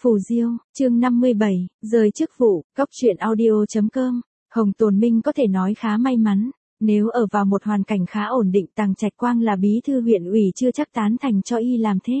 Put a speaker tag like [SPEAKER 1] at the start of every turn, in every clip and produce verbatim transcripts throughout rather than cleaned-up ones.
[SPEAKER 1] Phù Diêu, chương năm mươi bảy, rời chức vụ, góc truyện audio chấm com. Hồng Tồn Minh có thể nói khá may mắn, nếu ở vào một hoàn cảnh khá ổn định, Tằng Trạch Quang là bí thư huyện ủy chưa chắc tán thành cho y làm thế.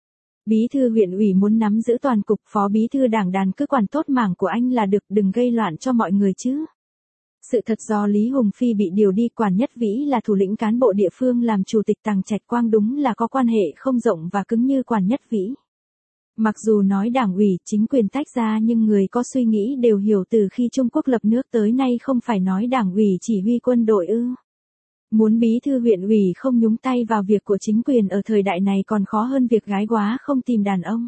[SPEAKER 1] Bí thư huyện ủy muốn nắm giữ toàn cục, phó bí thư đảng đàn cứ quản tốt mảng của anh là được, đừng gây loạn cho mọi người chứ. Sự thật do Lý Hùng Phi bị điều đi, Quản Nhất Vĩ là thủ lĩnh cán bộ địa phương làm chủ tịch, Tằng Trạch Quang đúng là có quan hệ không rộng và cứng như Quản Nhất Vĩ. Mặc dù nói đảng ủy, chính quyền tách ra nhưng người có suy nghĩ đều hiểu từ khi Trung Quốc lập nước tới nay không phải nói đảng ủy chỉ huy quân đội ư. Muốn bí thư huyện ủy không nhúng tay vào việc của chính quyền ở thời đại này còn khó hơn việc gái quá không tìm đàn ông.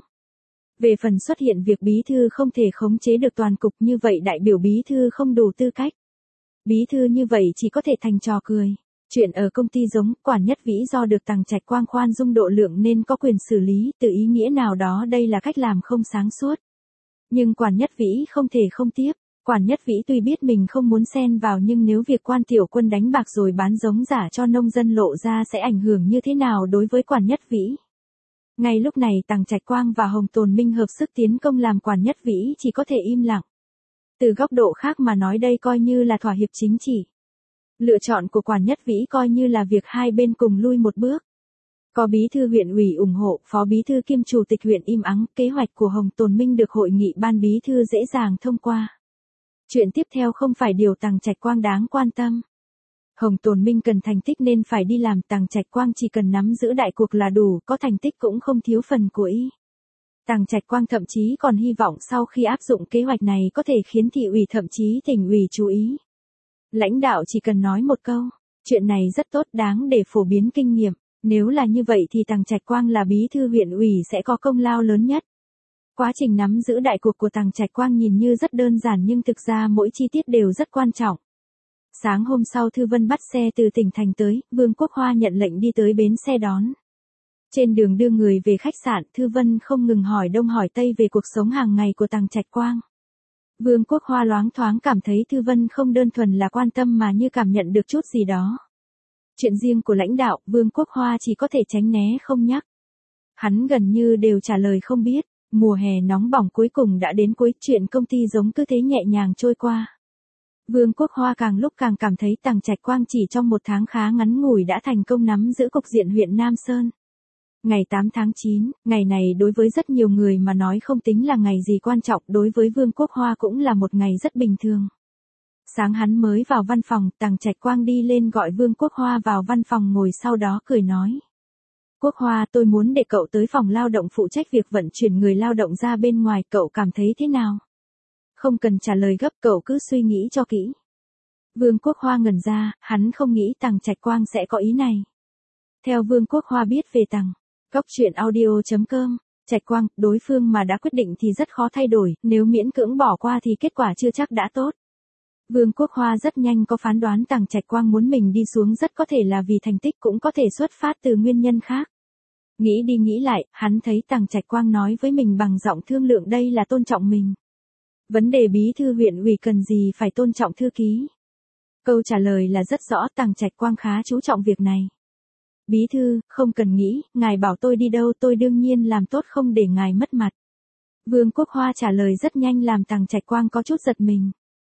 [SPEAKER 1] Về phần xuất hiện việc bí thư không thể khống chế được toàn cục, như vậy đại biểu bí thư không đủ tư cách. Bí thư như vậy chỉ có thể thành trò cười. Chuyện ở công ty giống Quản Nhất Vĩ do được Tằng Trạch Quang khoan dung độ lượng nên có quyền xử lý, từ ý nghĩa nào đó đây là cách làm không sáng suốt. Nhưng Quản Nhất Vĩ không thể không tiếp. Quản Nhất Vĩ tuy biết mình không muốn xen vào nhưng nếu việc Quan Tiểu Quân đánh bạc rồi bán giống giả cho nông dân lộ ra sẽ ảnh hưởng như thế nào đối với Quản Nhất Vĩ. Ngay lúc này Tằng Trạch Quang và Hồng Tồn Minh hợp sức tiến công làm Quản Nhất Vĩ chỉ có thể im lặng. Từ góc độ khác mà nói đây coi như là thỏa hiệp chính trị. Lựa chọn của Quản Nhất Vĩ coi như là việc hai bên cùng lui một bước. Có bí thư huyện ủy ủng hộ, phó bí thư kiêm chủ tịch huyện im ắng, kế hoạch của Hồng Tồn Minh được hội nghị ban bí thư dễ dàng thông qua. Chuyện tiếp theo không phải điều Tằng Trạch Quang đáng quan tâm. Hồng Tồn Minh cần thành tích nên phải đi làm, Tằng Trạch Quang chỉ cần nắm giữ đại cuộc là đủ, có thành tích cũng không thiếu phần của y. Tằng Trạch Quang thậm chí còn hy vọng sau khi áp dụng kế hoạch này có thể khiến thị ủy thậm chí tỉnh ủy chú ý. Lãnh đạo chỉ cần nói một câu, chuyện này rất tốt, đáng để phổ biến kinh nghiệm, nếu là như vậy thì Tằng Trạch Quang là bí thư huyện ủy sẽ có công lao lớn nhất. Quá trình nắm giữ đại cuộc của Tằng Trạch Quang nhìn như rất đơn giản nhưng thực ra mỗi chi tiết đều rất quan trọng. Sáng hôm sau Thư Vân bắt xe từ tỉnh thành tới, Vương Quốc Hoa nhận lệnh đi tới bến xe đón. Trên đường đưa người về khách sạn, Thư Vân không ngừng hỏi đông hỏi tây về cuộc sống hàng ngày của Tằng Trạch Quang. Vương Quốc Hoa loáng thoáng cảm thấy Thư Vân không đơn thuần là quan tâm mà như cảm nhận được chút gì đó. Chuyện riêng của lãnh đạo, Vương Quốc Hoa chỉ có thể tránh né không nhắc. Hắn gần như đều trả lời không biết. Mùa hè nóng bỏng cuối cùng đã đến cuối, chuyện công ty giống cứ thế nhẹ nhàng trôi qua. Vương Quốc Hoa càng lúc càng cảm thấy Tằng Trạch Quang chỉ trong một tháng khá ngắn ngủi đã thành công nắm giữ cục diện huyện Nam Sơn. Ngày tám tháng chín, ngày này đối với rất nhiều người mà nói không tính là ngày gì quan trọng, đối với Vương Quốc Hoa cũng là một ngày rất bình thường. Sáng hắn mới vào văn phòng, Tằng Trạch Quang đi lên gọi Vương Quốc Hoa vào văn phòng ngồi, sau đó cười nói. Quốc Hoa, tôi muốn để cậu tới phòng lao động phụ trách việc vận chuyển người lao động ra bên ngoài, cậu cảm thấy thế nào? Không cần trả lời gấp, cậu cứ suy nghĩ cho kỹ. Vương Quốc Hoa ngẩn ra, hắn không nghĩ Tằng Trạch Quang sẽ có ý này. Theo Vương Quốc Hoa biết về Tằng, góc truyện audio chấm com, Trạch Quang, đối phương mà đã quyết định thì rất khó thay đổi, nếu miễn cưỡng bỏ qua thì kết quả chưa chắc đã tốt. Vương Quốc Hoa rất nhanh có phán đoán Tằng Trạch Quang muốn mình đi xuống rất có thể là vì thành tích, cũng có thể xuất phát từ nguyên nhân khác. Nghĩ đi nghĩ lại, hắn thấy Tằng Trạch Quang nói với mình bằng giọng thương lượng đây là tôn trọng mình. Vấn đề bí thư huyện ủy cần gì phải tôn trọng thư ký. Câu trả lời là rất rõ, Tằng Trạch Quang khá chú trọng việc này. Bí thư, không cần nghĩ, ngài bảo tôi đi đâu tôi đương nhiên làm tốt không để ngài mất mặt. Vương Quốc Hoa trả lời rất nhanh làm Tằng Trạch Quang có chút giật mình.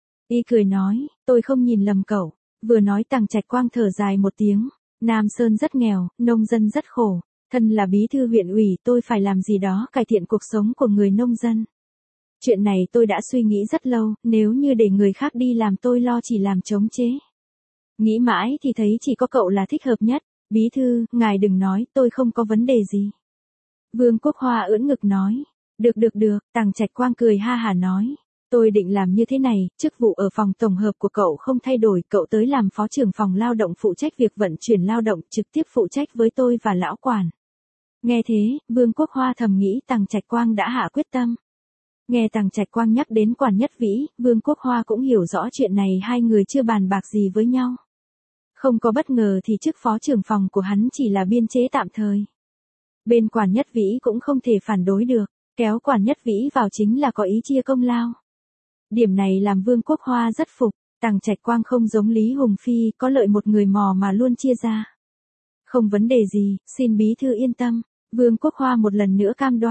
[SPEAKER 1] Y cười nói, tôi không nhìn lầm cậu. Vừa nói Tằng Trạch Quang thở dài một tiếng. Nam Sơn rất nghèo, nông dân rất khổ. Thân là bí thư huyện ủy tôi phải làm gì đó cải thiện cuộc sống của người nông dân. Chuyện này tôi đã suy nghĩ rất lâu, nếu như để người khác đi làm tôi lo chỉ làm chống chế. Nghĩ mãi thì thấy chỉ có cậu là thích hợp nhất. Bí thư, ngài đừng nói, tôi không có vấn đề gì. Vương Quốc Hoa ưỡn ngực nói. Được được được, Tằng Trạch Quang cười ha hả nói. Tôi định làm như thế này, chức vụ ở phòng tổng hợp của cậu không thay đổi, cậu tới làm phó trưởng phòng lao động phụ trách việc vận chuyển lao động, trực tiếp phụ trách với tôi và lão Quản. Nghe thế, Vương Quốc Hoa thầm nghĩ Tằng Trạch Quang đã hạ quyết tâm. Nghe Tằng Trạch Quang nhắc đến Quản Nhất Vĩ, Vương Quốc Hoa cũng hiểu rõ chuyện này hai người chưa bàn bạc gì với nhau. Không có bất ngờ thì chức phó trưởng phòng của hắn chỉ là biên chế tạm thời. Bên Quản Nhất Vĩ cũng không thể phản đối được, kéo Quản Nhất Vĩ vào chính là có ý chia công lao. Điểm này làm Vương Quốc Hoa rất phục, Tằng Trạch Quang không giống Lý Hùng Phi, có lợi một người mò mà luôn chia ra. Không vấn đề gì, xin bí thư yên tâm, Vương Quốc Hoa một lần nữa cam đoan.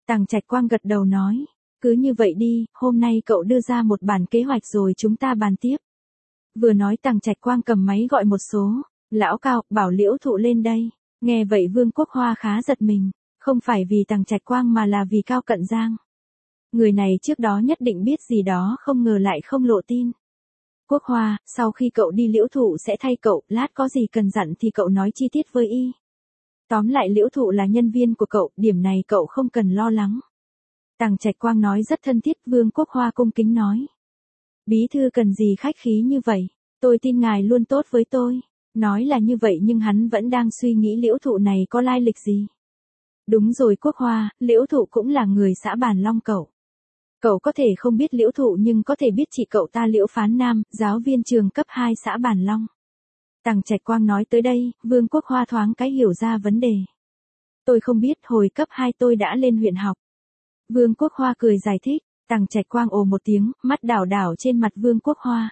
[SPEAKER 1] Tằng Trạch Quang gật đầu nói, cứ như vậy đi, hôm nay cậu đưa ra một bản kế hoạch rồi chúng ta bàn tiếp. Vừa nói Tằng Trạch Quang cầm máy gọi một số, lão Cao, bảo Liễu Thụ lên đây. Nghe vậy Vương Quốc Hoa khá giật mình, không phải vì Tằng Trạch Quang mà là vì Cao Cận Giang. Người này trước đó nhất định biết gì đó không ngờ lại không lộ tin. Quốc Hoa, sau khi cậu đi Liễu Thụ sẽ thay cậu, lát có gì cần dặn thì cậu nói chi tiết với y. Tóm lại Liễu Thụ là nhân viên của cậu, điểm này cậu không cần lo lắng. Tằng Trạch Quang nói rất thân thiết, Vương Quốc Hoa cung kính nói. Bí thư cần gì khách khí như vậy, tôi tin ngài luôn tốt với tôi. Nói là như vậy nhưng hắn vẫn đang suy nghĩ Liễu Thụ này có lai lịch gì. Đúng rồi Quốc Hoa, Liễu Thụ cũng là người xã Bàn Long cậu. Cậu có thể không biết Liễu Thụ nhưng có thể biết chị cậu ta Liễu Phán Nam, giáo viên trường cấp hai xã Bàn Long. Tằng Trạch Quang nói tới đây, Vương Quốc Hoa thoáng cái hiểu ra vấn đề. Tôi không biết, hồi cấp hai tôi đã lên huyện học. Vương Quốc Hoa cười giải thích, Tằng Trạch Quang ồ một tiếng, mắt đảo đảo trên mặt Vương Quốc Hoa.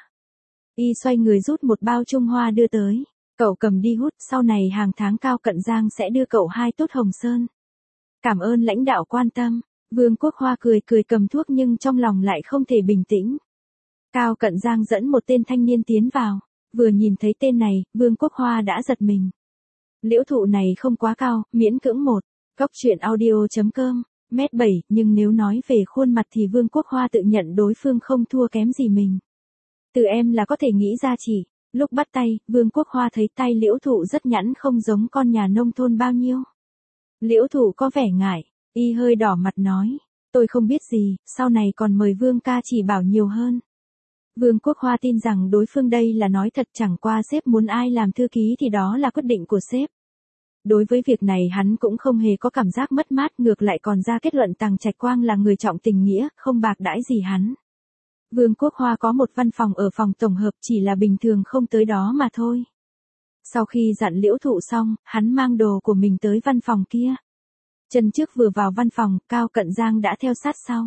[SPEAKER 1] Y xoay người rút một bao Trung Hoa đưa tới. Cậu cầm đi hút, sau này hàng tháng Cao Cận Giang sẽ đưa cậu hai tốt Hồng Sơn. Cảm ơn lãnh đạo quan tâm. Vương Quốc Hoa cười cười cầm thuốc nhưng trong lòng lại không thể bình tĩnh. Cao Cận Giang dẫn một tên thanh niên tiến vào. Vừa nhìn thấy tên này, Vương Quốc Hoa đã giật mình. Liễu Thụ này không quá cao, miễn cưỡng một. Góc truyện audio chấm com, mét bảy, nhưng nếu nói về khuôn mặt thì Vương Quốc Hoa tự nhận đối phương không thua kém gì mình. Từ em là có thể nghĩ ra chỉ. Lúc bắt tay, Vương Quốc Hoa thấy tay Liễu Thụ rất nhẵn không giống con nhà nông thôn bao nhiêu. Liễu Thụ có vẻ ngại, y hơi đỏ mặt nói, tôi không biết gì, sau này còn mời Vương ca chỉ bảo nhiều hơn. Vương Quốc Hoa tin rằng đối phương đây là nói thật, chẳng qua sếp muốn ai làm thư ký thì đó là quyết định của sếp. Đối với việc này hắn cũng không hề có cảm giác mất mát, ngược lại còn ra kết luận Tằng Trạch Quang là người trọng tình nghĩa, không bạc đãi gì hắn. Vương Quốc Hoa có một văn phòng ở phòng tổng hợp, chỉ là bình thường không tới đó mà thôi. Sau khi dặn Liễu Thụ xong, hắn mang đồ của mình tới văn phòng kia. Chân trước vừa vào văn phòng, Cao Cận Giang đã theo sát sau.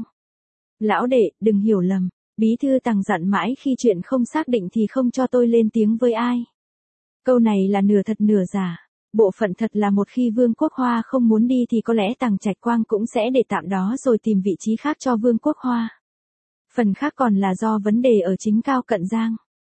[SPEAKER 1] Lão đệ, đừng hiểu lầm, bí thư Tằng dặn mãi khi chuyện không xác định thì không cho tôi lên tiếng với ai. Câu này là nửa thật nửa giả. Bộ phận thật là một khi Vương Quốc Hoa không muốn đi thì có lẽ Tằng Trạch Quang cũng sẽ để tạm đó rồi tìm vị trí khác cho Vương Quốc Hoa. Phần khác còn là do vấn đề ở chính Cao Cận Giang.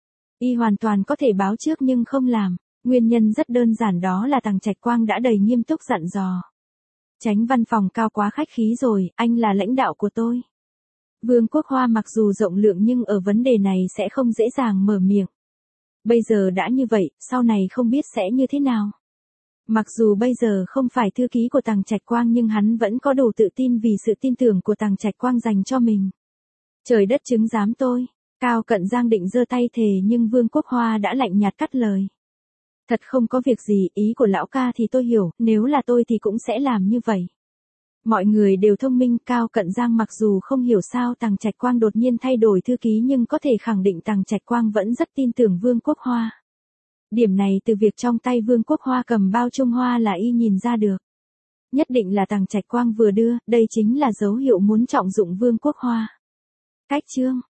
[SPEAKER 1] Y hoàn toàn có thể báo trước nhưng không làm, nguyên nhân rất đơn giản, đó là Tằng Trạch Quang đã đầy nghiêm túc dặn dò. Tránh văn phòng Cao quá khách khí rồi, anh là lãnh đạo của tôi. Vương Quốc Hoa mặc dù rộng lượng nhưng ở vấn đề này sẽ không dễ dàng mở miệng. Bây giờ đã như vậy, sau này không biết sẽ như thế nào. Mặc dù bây giờ không phải thư ký của Tằng Trạch Quang nhưng hắn vẫn có đủ tự tin vì sự tin tưởng của Tằng Trạch Quang dành cho mình. Trời đất chứng giám tôi. Cao Cận Giang định giơ tay thề nhưng Vương Quốc Hoa đã lạnh nhạt cắt lời. Thật không có việc gì, ý của lão ca thì tôi hiểu, nếu là tôi thì cũng sẽ làm như vậy. Mọi người đều thông minh, Cao Cận Giang mặc dù không hiểu sao Tằng Trạch Quang đột nhiên thay đổi thư ký nhưng có thể khẳng định Tằng Trạch Quang vẫn rất tin tưởng Vương Quốc Hoa. Điểm này từ việc trong tay Vương Quốc Hoa cầm bao Trung Hoa là y nhìn ra được. Nhất định là Tằng Trạch Quang vừa đưa, đây chính là dấu hiệu muốn trọng dụng Vương Quốc Hoa. Cách chương